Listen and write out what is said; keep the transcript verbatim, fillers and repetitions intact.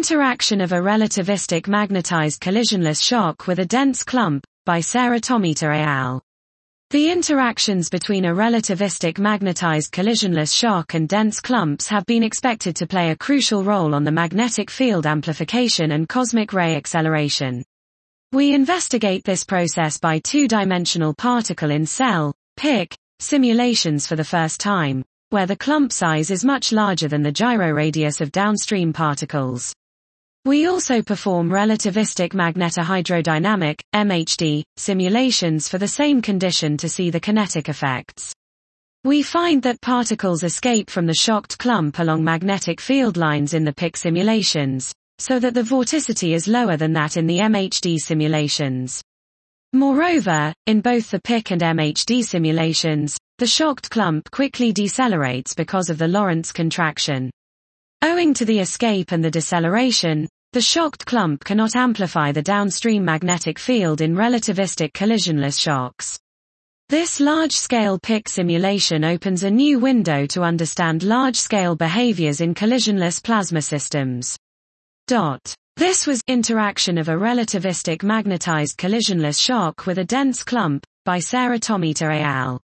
Interaction of a relativistic magnetized collisionless shock with a dense clump, by Sarah Tometer et al. The interactions between a relativistic magnetized collisionless shock and dense clumps have been expected to play a crucial role on the magnetic field amplification and cosmic ray acceleration. We investigate this process by two-dimensional particle-in-cell, P I C, simulations for the first time, where the clump size is much larger than the gyroradius of downstream particles. We also perform relativistic magnetohydrodynamic, M H D, simulations for the same condition to see the kinetic effects. We find that particles escape from the shocked clump along magnetic field lines in the P I C simulations, so that the vorticity is lower than that in the M H D simulations. Moreover, in both the P I C and M H D simulations, the shocked clump quickly decelerates because of the Lorentz contraction. Owing to the escape and the deceleration, the shocked clump cannot amplify the downstream magnetic field in relativistic collisionless shocks. This large-scale P I C simulation opens a new window to understand large-scale behaviors in collisionless plasma systems. This was Interaction of a relativistic magnetized collisionless shock with a dense clump, by Sarah Tometer et al.